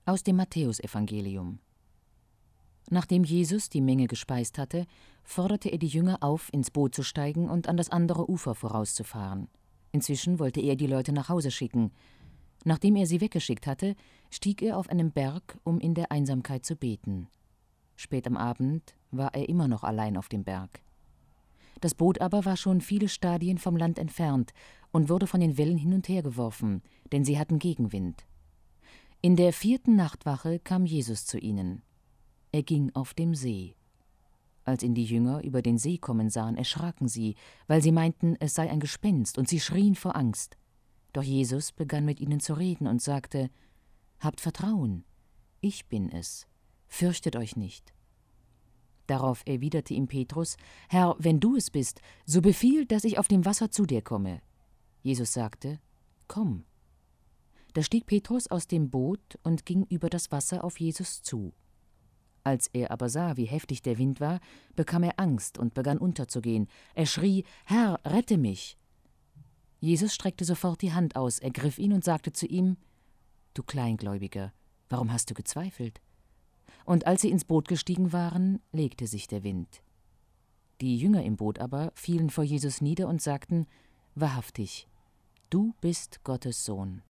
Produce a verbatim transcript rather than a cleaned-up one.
Aus dem Matthäusevangelium. Nachdem Jesus die Menge gespeist hatte, forderte er die Jünger auf, ins Boot zu steigen und an das andere Ufer vorauszufahren. Inzwischen wollte er die Leute nach Hause schicken. Nachdem er sie weggeschickt hatte, stieg er auf einen Berg, um in der Einsamkeit zu beten. Spät am Abend war er immer noch allein auf dem Berg. Das Boot aber war schon viele Stadien vom Land entfernt und wurde von den Wellen hin und her geworfen, denn sie hatten Gegenwind. In der vierten Nachtwache kam Jesus zu ihnen. Er ging auf dem See. Als ihn die Jünger über den See kommen sahen, erschraken sie, weil sie meinten, es sei ein Gespenst, und sie schrien vor Angst. Doch Jesus begann mit ihnen zu reden und sagte: »Habt Vertrauen, ich bin es, fürchtet euch nicht.« Darauf erwiderte ihm Petrus: »Herr, wenn du es bist, so befiehl, dass ich auf dem Wasser zu dir komme.« Jesus sagte: »Komm.« Da stieg Petrus aus dem Boot und ging über das Wasser auf Jesus zu. Als er aber sah, wie heftig der Wind war, bekam er Angst und begann unterzugehen. Er schrie: »Herr, rette mich!« Jesus streckte sofort die Hand aus, ergriff ihn und sagte zu ihm: »Du Kleingläubiger, warum hast du gezweifelt?« Und als sie ins Boot gestiegen waren, legte sich der Wind. Die Jünger im Boot aber fielen vor Jesus nieder und sagten: »Wahrhaftig, du bist Gottes Sohn.«